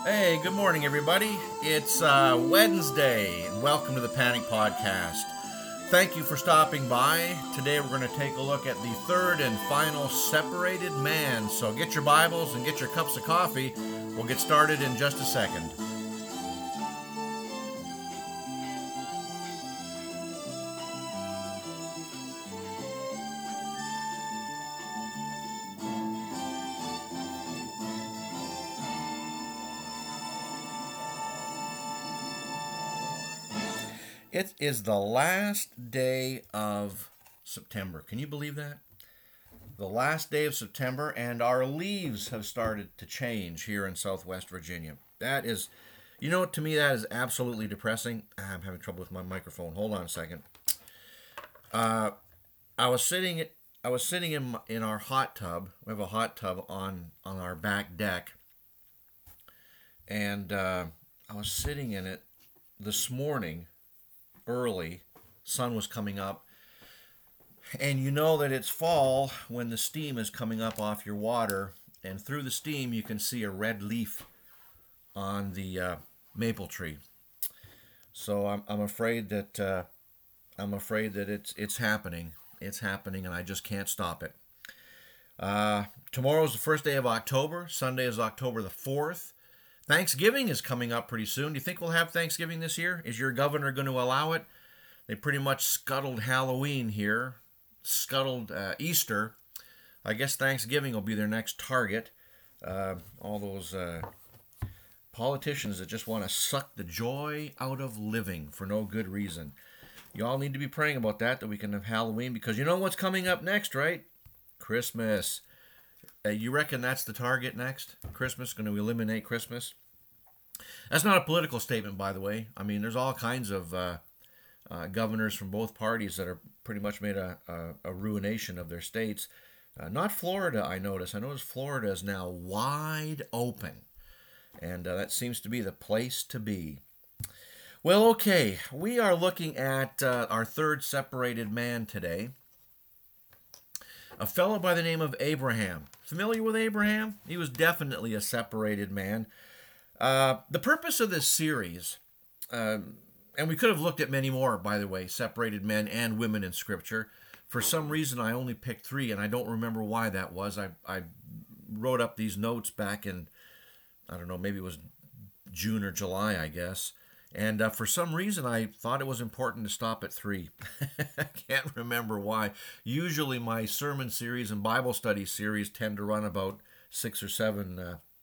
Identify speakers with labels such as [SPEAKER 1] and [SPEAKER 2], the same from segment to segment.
[SPEAKER 1] Hey, good morning, everybody. It's Wednesday, and welcome to the Panic Podcast. Thank you for stopping by. Today, we're going to take a look at the third and final separated man. So get your Bibles and get your cups of coffee. We'll get started in just a second. It is the last day of September. Can you believe that? The last day of September, and our leaves have started to change here in Southwest Virginia. That is, to me, that is absolutely depressing. I'm having trouble with my microphone. Hold on a second. I was sitting in our hot tub. We have a hot tub on our back deck, and I was sitting in it this morning early. Sun was coming up, and you know that it's fall when the steam is coming up off your water, and through the steam you can see a red leaf on the maple tree. So I'm afraid that it's happening. It's happening, and I just can't stop it. Tomorrow's the first day of October. Sunday is October the 4th. Thanksgiving is coming up pretty soon. Do you think we'll have Thanksgiving this year? Is your governor going to allow it? They pretty much scuttled Halloween here, scuttled Easter. I guess Thanksgiving will be their next target. All those politicians that just want to suck the joy out of living for no good reason. You all need to be praying about that we can have Halloween, because you know what's coming up next, right? Christmas. You reckon that's the target next? Christmas, going to eliminate Christmas? That's not a political statement, by the way. I mean, there's all kinds of governors from both parties that are pretty much made a ruination of their states. Not Florida, I notice. I notice Florida is now wide open, and that seems to be the place to be. Well, okay, we are looking at our third separated man today. A fellow by the name of Abraham. Familiar with Abraham? He was definitely a separated man. The purpose of this series, and we could have looked at many more, by the way, separated men and women in Scripture. For some reason, I only picked 3, and I don't remember why that was. I wrote up these notes back in, I don't know, maybe it was June or July, I guess. And for some reason, I thought it was important to stop at 3. I can't remember why. Usually my sermon series and Bible study series tend to run about 6 or 7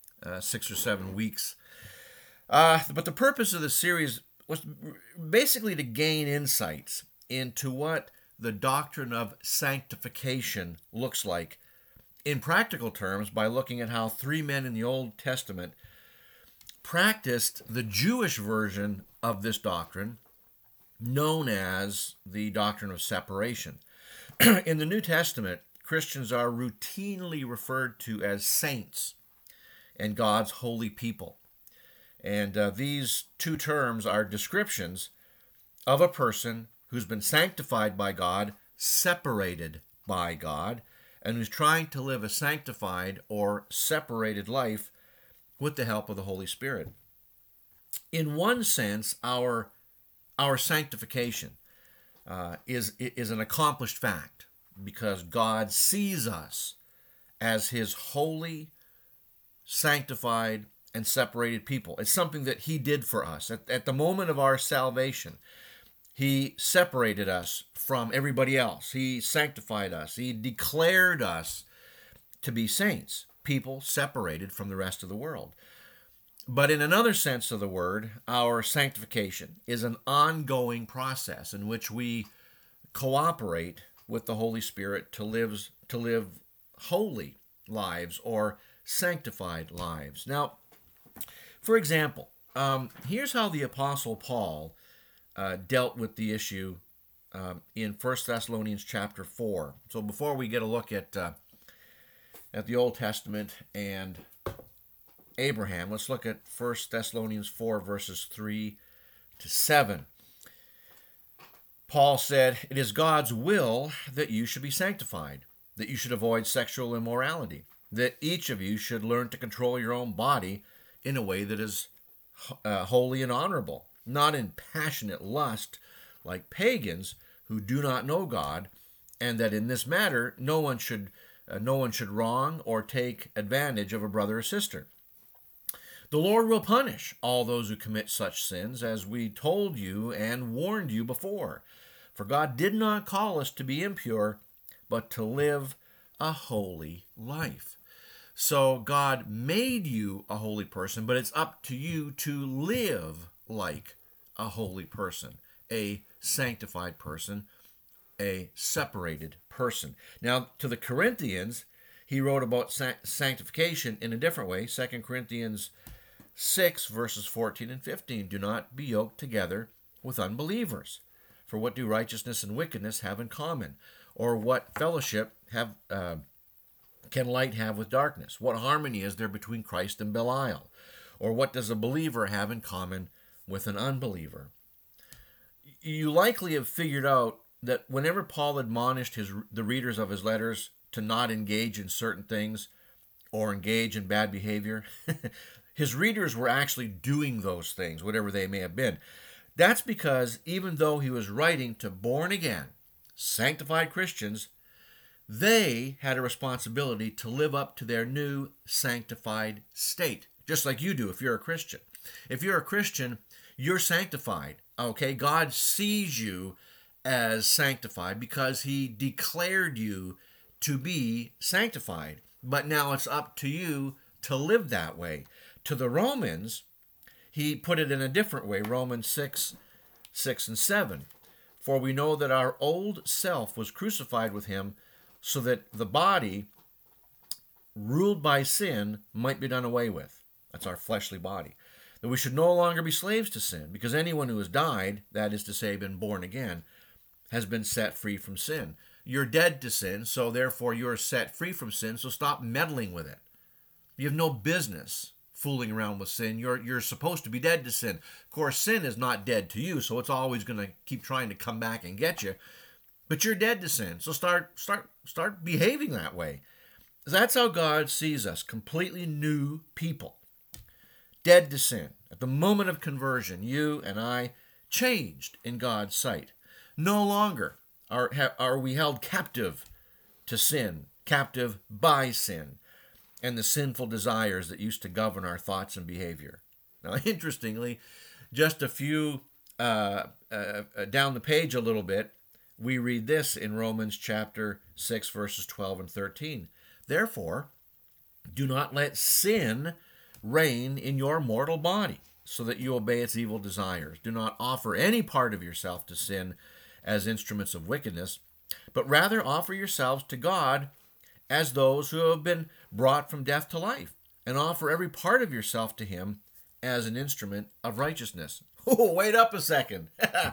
[SPEAKER 1] weeks. But the purpose of the series was basically to gain insights into what the doctrine of sanctification looks like in practical terms, by looking at how 3 men in the Old Testament practiced the Jewish version of this doctrine, known as the doctrine of separation. In the New Testament, Christians are routinely referred to as saints and God's holy people. And these 2 terms are descriptions of a person who's been sanctified by God, separated by God, and who's trying to live a sanctified or separated life with the help of the Holy Spirit. In one sense, our sanctification is an accomplished fact, because God sees us as His holy, sanctified, and separated people. It's something that He did for us. At the moment of our salvation, He separated us from everybody else. He sanctified us. He declared us to be saints, people separated from the rest of the world. But in another sense of the word, our sanctification is an ongoing process in which we cooperate with the Holy Spirit to live holy lives or sanctified lives. Now, for example, here's how the Apostle Paul dealt with the issue in 1 Thessalonians chapter 4. So before we get a look at the Old Testament and Abraham, let's look at 1 Thessalonians 4, verses 3 to 7. Paul said, "It is God's will that you should be sanctified, that you should avoid sexual immorality, that each of you should learn to control your own body in a way that is holy and honorable, not in passionate lust like pagans who do not know God, and that in this matter no one should wrong or take advantage of a brother or sister. The Lord will punish all those who commit such sins, as we told you and warned you before. For God did not call us to be impure, but to live a holy life. So God made you a holy person, but it's up to you to live like a holy person, a sanctified person, a separated person. Now, to the Corinthians, he wrote about sanctification in a different way. 2 Corinthians 6, verses 14 and 15. Do not be yoked together with unbelievers. For what do righteousness and wickedness have in common? Or what fellowship can light have with darkness? What harmony is there between Christ and Belial? Or what does a believer have in common with an unbeliever? You likely have figured out that whenever Paul admonished the readers of his letters to not engage in certain things or engage in bad behavior, his readers were actually doing those things, whatever they may have been. That's because even though he was writing to born-again, sanctified Christians, they had a responsibility to live up to their new sanctified state, just like you do if you're a Christian. If you're a Christian, you're sanctified, okay? God sees you as sanctified because he declared you to be sanctified. But now it's up to you to live that way. To the Romans, he put it in a different way. Romans 6 and 7. For we know that our old self was crucified with him, so that the body ruled by sin might be done away with. That's our fleshly body. That we should no longer be slaves to sin, because anyone who has died, that is to say, been born again, has been set free from sin. You're dead to sin, so therefore you're set free from sin, so stop meddling with it. You have no business fooling around with sin. You're supposed to be dead to sin. Of course, sin is not dead to you, so it's always going to keep trying to come back and get you. But you're dead to sin, so start behaving that way. That's how God sees us, completely new people. Dead to sin. At the moment of conversion, you and I changed in God's sight. No longer are we held captive to sin, captive by sin, and the sinful desires that used to govern our thoughts and behavior. Now, interestingly, just a few down the page a little bit, we read this in Romans chapter 6, verses 12 and 13. Therefore, do not let sin reign in your mortal body, so that you obey its evil desires. Do not offer any part of yourself to sin as instruments of wickedness, but rather offer yourselves to God as those who have been brought from death to life, and offer every part of yourself to him as an instrument of righteousness. Oh, wait up a second.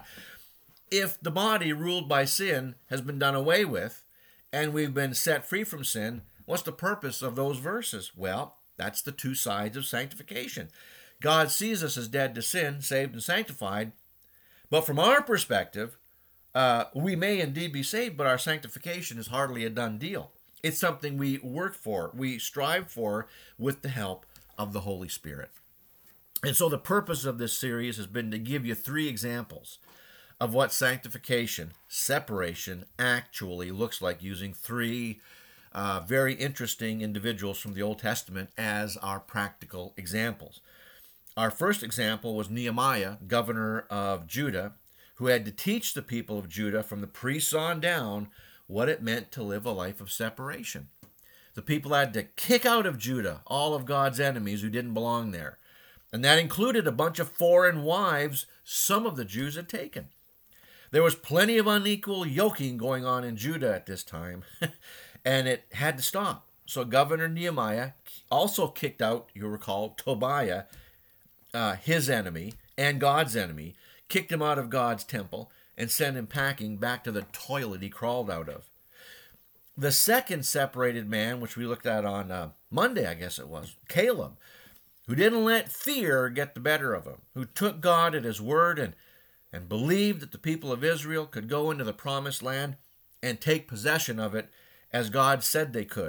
[SPEAKER 1] If the body ruled by sin has been done away with, and we've been set free from sin, what's the purpose of those verses? Well, that's the two sides of sanctification. God sees us as dead to sin, saved and sanctified, but from our perspective, we may indeed be saved, but our sanctification is hardly a done deal. It's something we work for, we strive for with the help of the Holy Spirit. And so the purpose of this series has been to give you 3 examples of what sanctification, separation, actually looks like, using 3 very interesting individuals from the Old Testament as our practical examples. Our first example was Nehemiah, governor of Judah, who had to teach the people of Judah from the priests on down what it meant to live a life of separation. The people had to kick out of Judah all of God's enemies who didn't belong there. And that included a bunch of foreign wives some of the Jews had taken. There was plenty of unequal yoking going on in Judah at this time, and it had to stop. So Governor Nehemiah also kicked out, you recall, Tobiah, his enemy and God's enemy, kicked him out of God's temple and sent him packing back to the toilet he crawled out of. The second separated man, which we looked at on Monday, I guess it was, Caleb, who didn't let fear get the better of him, who took God at his word and believed that the people of Israel could go into the promised land and take possession of it as God said they could.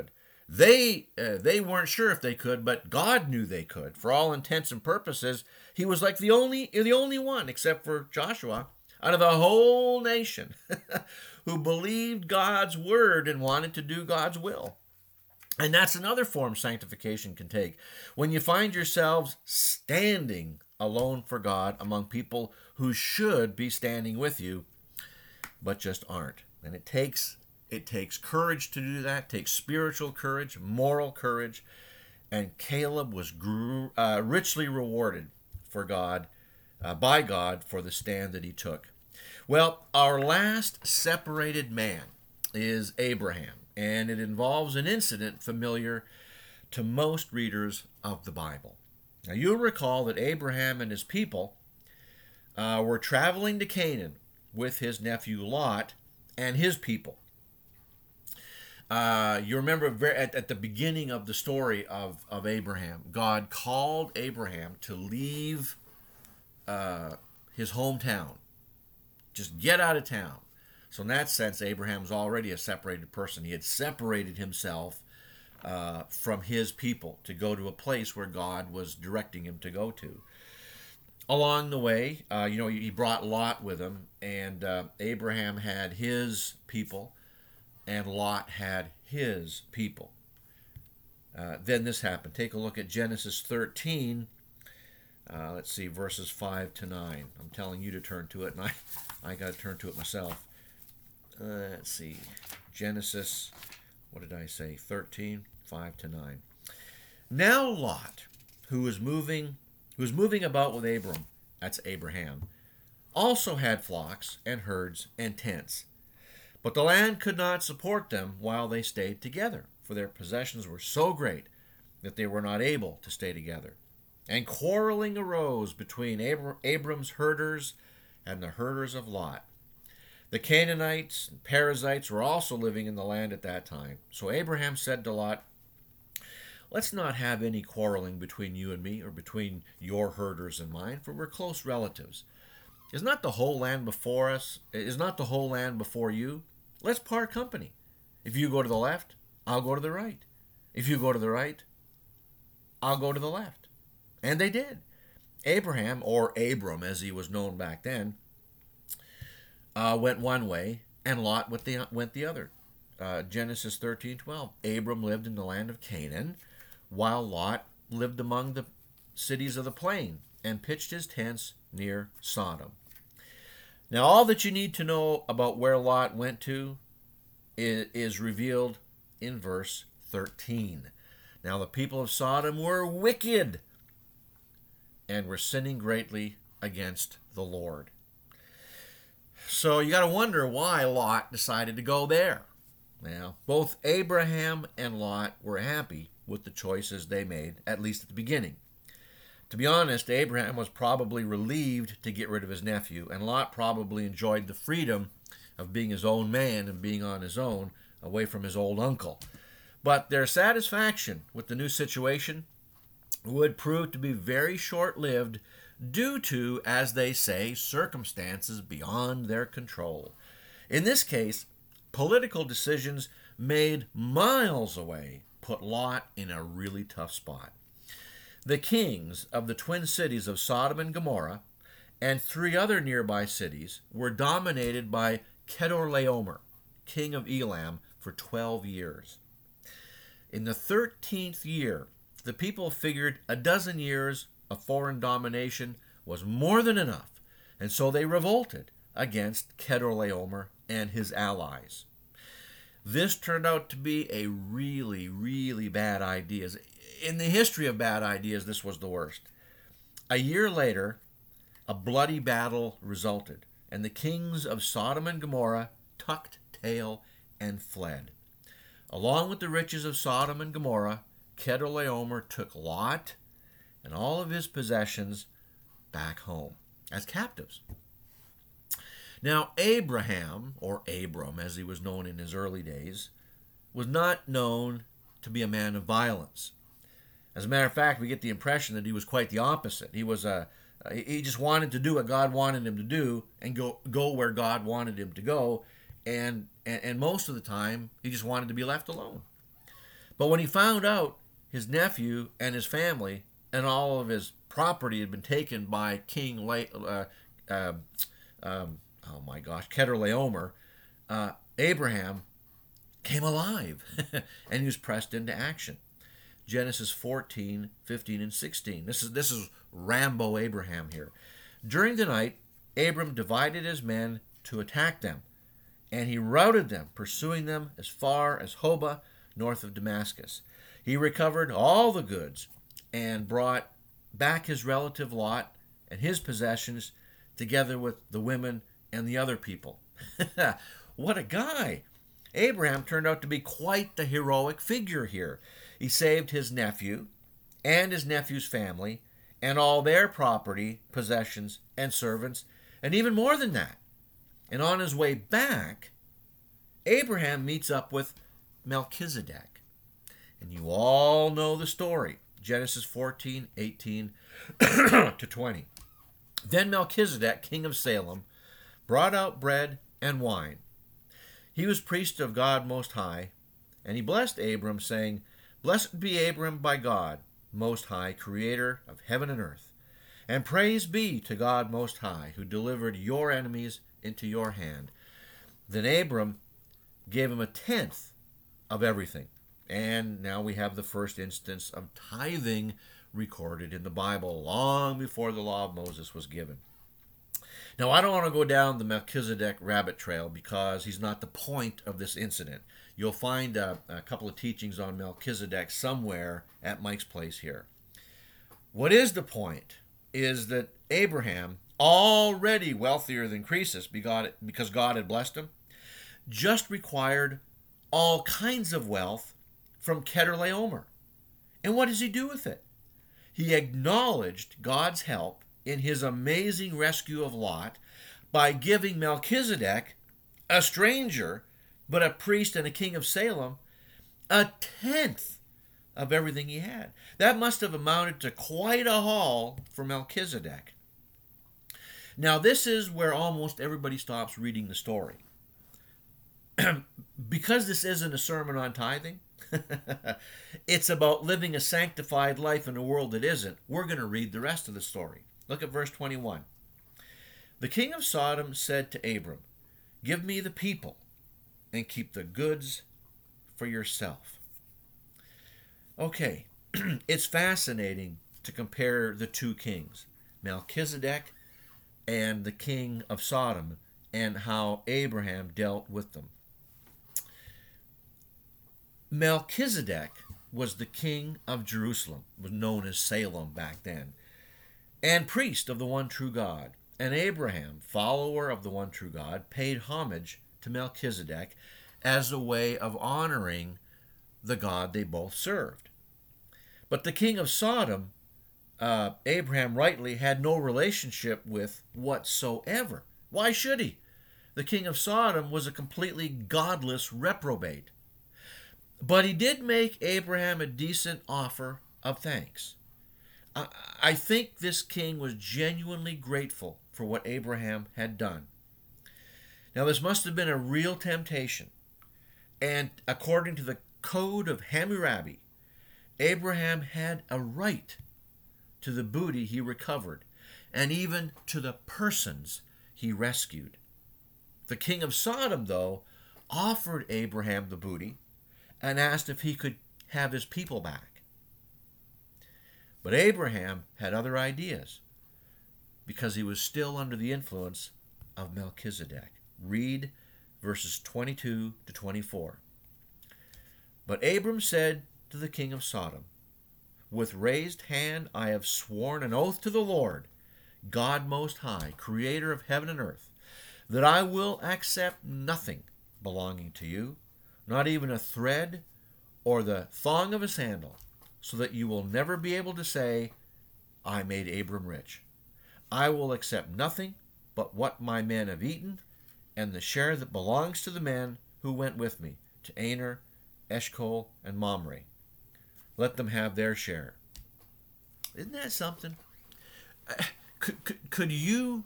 [SPEAKER 1] They weren't sure if they could, but God knew they could. For all intents and purposes, he was like the only one, except for Joshua, out of the whole nation who believed God's word and wanted to do God's will. And that's another form sanctification can take. When you find yourselves standing alone for God among people who should be standing with you, but just aren't. And it takes courage to do that. It takes spiritual courage, moral courage. And Caleb was richly rewarded by God for the stand that he took. Well, our last separated man is Abraham, and it involves an incident familiar to most readers of the Bible. Now, you'll recall that Abraham and his people were traveling to Canaan with his nephew Lot and his people. You remember at the beginning of the story of Abraham, God called Abraham to leave his hometown. Just get out of town. So in that sense, Abraham was already a separated person. He had separated himself from his people to go to a place where God was directing him to go to. Along the way, he brought Lot with him, and Abraham had his people, and Lot had his people. Then this happened. Take a look at Genesis 13. Let's see, verses 5 to 9. I'm telling you to turn to it, and I got to turn to it myself. Let's see. Genesis, what did I say? 13, 5 to 9. Now Lot, who was moving about with Abram, that's Abraham, also had flocks and herds and tents. But the land could not support them while they stayed together, for their possessions were so great that they were not able to stay together. And quarreling arose between Abram's herders and the herders of Lot. The Canaanites and Perizzites were also living in the land at that time. So Abraham said to Lot, "Let's not have any quarreling between you and me, or between your herders and mine, for we're close relatives. Is not the whole land before us? Is not the whole land before you? Let's part company. If you go to the left, I'll go to the right. If you go to the right, I'll go to the left." And they did. Abraham, or Abram as he was known back then, went one way, and Lot went the other. Genesis 13:12. Abram lived in the land of Canaan, while Lot lived among the cities of the plain and pitched his tents near Sodom. Now, all that you need to know about where Lot went to is revealed in verse 13. Now, the people of Sodom were wicked and were sinning greatly against the Lord. So you got to wonder why Lot decided to go there. Now, both Abraham and Lot were happy with the choices they made, at least at the beginning. To be honest, Abraham was probably relieved to get rid of his nephew, and Lot probably enjoyed the freedom of being his own man and being on his own, away from his old uncle. But their satisfaction with the new situation would prove to be very short-lived due to, as they say, circumstances beyond their control. In this case, political decisions made miles away put Lot in a really tough spot. The kings of the twin cities of Sodom and Gomorrah and 3 other nearby cities were dominated by Chedorlaomer, king of Elam, for 12 years. In the 13th year, the people figured a dozen years of foreign domination was more than enough, and so they revolted against Chedorlaomer and his allies. This turned out to be a really, really bad idea. In the history of bad ideas, this was the worst. A year later, a bloody battle resulted, and the kings of Sodom and Gomorrah tucked tail and fled. Along with the riches of Sodom and Gomorrah, Chedorlaomer took Lot and all of his possessions back home as captives. Now, Abraham, or Abram as he was known in his early days, was not known to be a man of violence. As a matter of fact, we get the impression that he was quite the opposite. He just wanted to do what God wanted him to do and go where God wanted him to go, and most of the time he just wanted to be left alone. But when he found out his nephew and his family and all of his property had been taken by oh my gosh, Chedorlaomer, Abraham came alive and he was pressed into action. Genesis 14, 15, and 16. This is Rambo Abraham here. During the night, Abram divided his men to attack them, and he routed them, pursuing them as far as Hobah, north of Damascus. He recovered all the goods and brought back his relative Lot and his possessions, together with the women and the other people. What a guy! Abraham turned out to be quite the heroic figure here. He saved his nephew and his nephew's family and all their property, possessions, and servants, and even more than that. And on his way back, Abraham meets up with Melchizedek. And you all know the story. Genesis 14, 18 to 20. Then Melchizedek, king of Salem, brought out bread and wine. He was priest of God Most High, and he blessed Abram, saying, Blessed be Abram by God Most High, creator of heaven and earth. And praise be to God Most High, who delivered your enemies into your hand. Then Abram gave him a tenth of everything. And now we have the first instance of tithing recorded in the Bible, long before the law of Moses was given. Now, I don't want to go down the Melchizedek rabbit trail because he's not the point of this incident. You'll find a couple of teachings on Melchizedek somewhere at Mike's Place here. What is the point is that Abraham, already wealthier than Croesus because God had blessed him, just required all kinds of wealth from Chedorlaomer. And what does he do with it? He acknowledged God's help in his amazing rescue of Lot by giving Melchizedek, a stranger, but a priest and a king of Salem, a tenth of everything he had. That must have amounted to quite a haul for Melchizedek. Now, this is where almost everybody stops reading the story. Because this isn't a sermon on tithing, it's about living a sanctified life in a world that isn't. We're going to read the rest of the story. Look at verse 21. The king of Sodom said to Abram, Give me the people and keep the goods for yourself. Okay, it's fascinating to compare the two kings, Melchizedek and the king of Sodom, and how Abraham dealt with them. Melchizedek was the king of Jerusalem, was known as Salem back then, and priest of the one true God. And Abraham, follower of the one true God, paid homage to Melchizedek as a way of honoring the God they both served. But the king of Sodom, Abraham rightly had no relationship with whatsoever. Why should he? The king of Sodom was a completely godless reprobate. But he did make Abraham a decent offer of thanks. I think this king was genuinely grateful for what Abraham had done. Now, this must have been a real temptation. And according to the code of Hammurabi, Abraham had a right to the booty he recovered, and even to the persons he rescued. The king of Sodom, though, offered Abraham the booty and asked if he could have his people back. But Abraham had other ideas because he was still under the influence of Melchizedek. Read verses 22 to 24. But Abram said to the king of Sodom, With raised hand I have sworn an oath to the Lord, God Most High, creator of heaven and earth, that I will accept nothing belonging to you, not even a thread or the thong of a sandal, so that you will never be able to say, I made Abram rich. I will accept nothing but what my men have eaten, and the share that belongs to the men who went with me, to Aner, Eshcol, and Mamre. Let them have their share. Isn't that something? Could you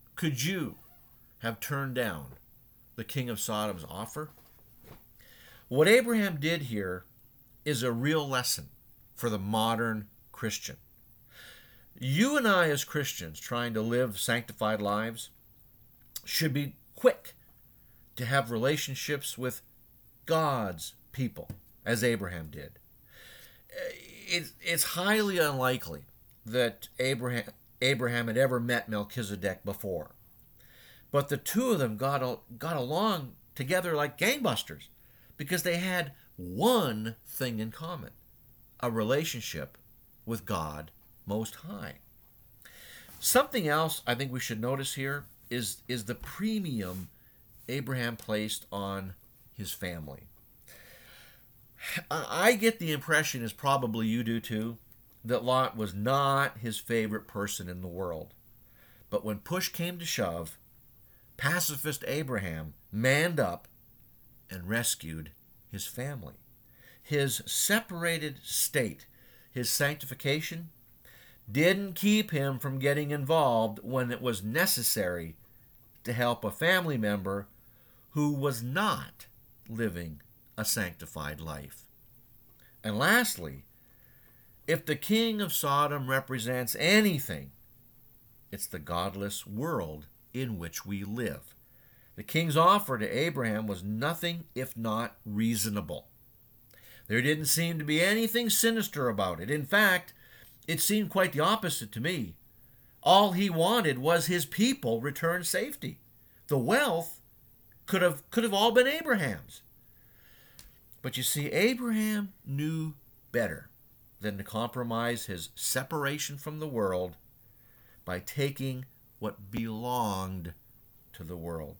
[SPEAKER 1] have turned down the king of Sodom's offer? What Abraham did here is a real lesson for the modern Christian. You and I, as Christians trying to live sanctified lives, should be quick to have relationships with God's people, as Abraham did. It's highly unlikely that Abraham had ever met Melchizedek before. But the two of them got along together like gangbusters because they had one thing in common: a relationship with God Most High. Something else I think we should notice here is the premium Abraham placed on his family. I get the impression, as probably you do too, that Lot was not his favorite person in the world. But when push came to shove, pacifist Abraham manned up and rescued his family. His separated state, his sanctification, didn't keep him from getting involved when it was necessary to help a family member who was not living a sanctified life. And lastly, if the king of Sodom represents anything, it's the godless world in which we live. The king's offer to Abraham was nothing if not reasonable. There didn't seem to be anything sinister about it. In fact, it seemed quite the opposite to me. All he wanted was his people return safety. The wealth could have all been Abraham's. But you see, Abraham knew better than to compromise his separation from the world by taking what belonged to the world.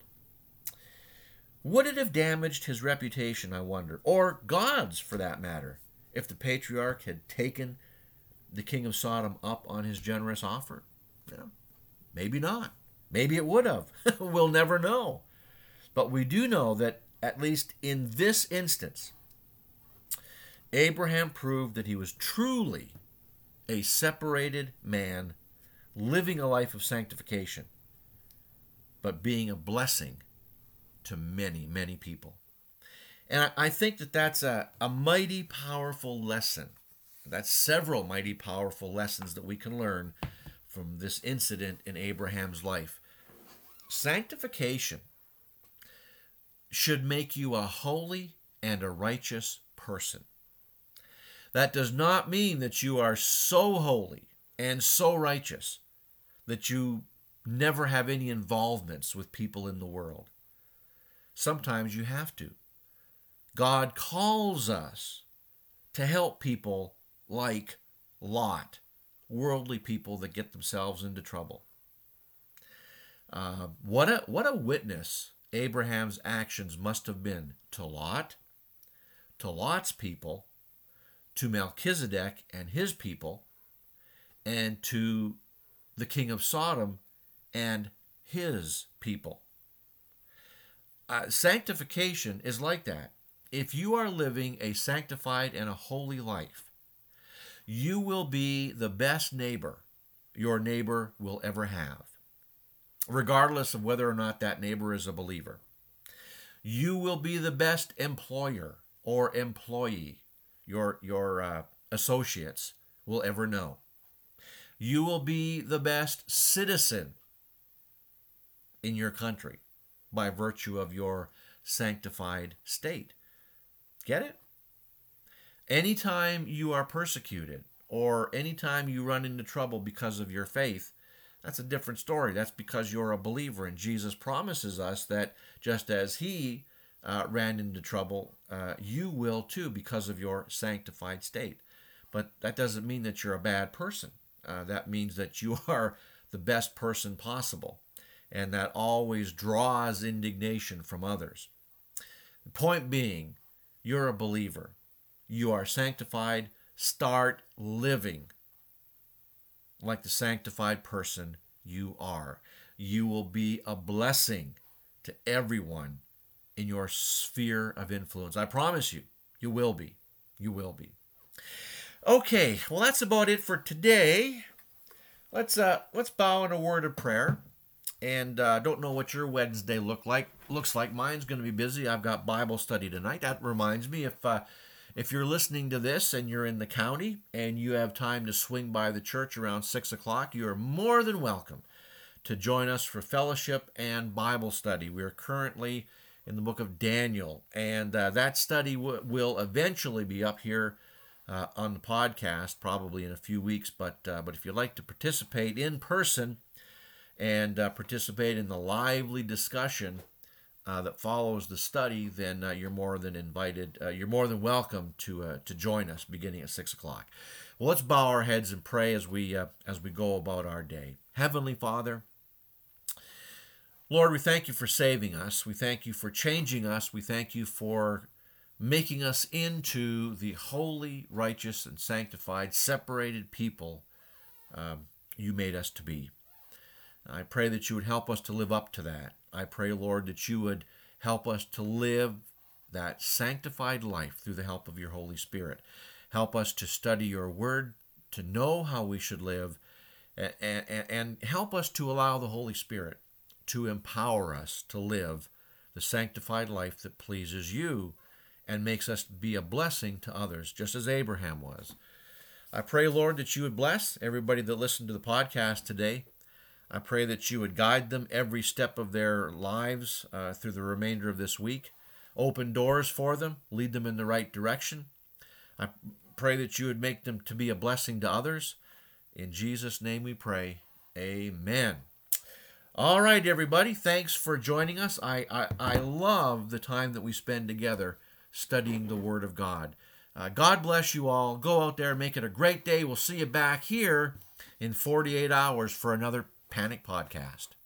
[SPEAKER 1] Would it have damaged his reputation, I wonder, or God's for that matter, if the patriarch had taken the king of Sodom up on his generous offer? Well, maybe not. Maybe it would have. We'll never know. But we do know that, at least in this instance, Abraham proved that he was truly a separated man, living a life of sanctification, but being a blessing to many, many people. And I think that that's a mighty powerful lesson. That's several mighty powerful lessons that we can learn from this incident in Abraham's life. Sanctification should make you a holy and a righteous person. That does not mean that you are so holy and so righteous that you never have any involvements with people in the world. Sometimes you have to. God calls us to help people like Lot, worldly people that get themselves into trouble. What a witness Abraham's actions must have been to Lot, to Lot's people, to Melchizedek and his people, and to the king of Sodom and his people. Sanctification is like that. If you are living a sanctified and a holy life, you will be the best neighbor your neighbor will ever have, regardless of whether or not that neighbor is a believer. You will be the best employer or employee your associates will ever know. You will be the best citizen in your country by virtue of your sanctified state. Get it? Anytime you are persecuted or anytime you run into trouble because of your faith, that's a different story. That's because you're a believer, and Jesus promises us that just as he ran into trouble, you will too because of your sanctified state. But that doesn't mean that you're a bad person. That means that you are the best person possible, and that always draws indignation from others. The point being, you're a believer. You are sanctified. Start living like the sanctified person you are. You will be a blessing to everyone in your sphere of influence. I promise you, you will be. You will be. Okay, well, that's about it for today. Let's bow in a word of prayer. And don't know what your Wednesday looks like. Mine's going to be busy. I've got Bible study tonight. That reminds me, If you're listening to this and you're in the county and you have time to swing by the church around 6 o'clock, you are more than welcome to join us for fellowship and Bible study. We are currently in the book of Daniel, and that study will eventually be up here on the podcast, probably in a few weeks. But if you'd like to participate in person and participate in the lively discussion that follows the study, then you're more than invited. You're more than welcome to join us beginning at 6 o'clock. Well, let's bow our heads and pray as we go about our day. Heavenly Father, Lord, we thank you for saving us. We thank you for changing us. We thank you for making us into the holy, righteous, and sanctified, separated people you made us to be. I pray that you would help us to live up to that. I pray, Lord, that you would help us to live that sanctified life through the help of your Holy Spirit. Help us to study your word, to know how we should live, and help us to allow the Holy Spirit to empower us to live the sanctified life that pleases you and makes us be a blessing to others, just as Abraham was. I pray, Lord, that you would bless everybody that listened to the podcast today. I pray that you would guide them every step of their lives through the remainder of this week. Open doors for them. Lead them in the right direction. I pray that you would make them to be a blessing to others. In Jesus' name we pray. Amen. All right, everybody. Thanks for joining us. I love the time that we spend together studying the Word of God. God bless you all. Go out there and make it a great day. We'll see you back here in 48 hours for another Panic Podcast.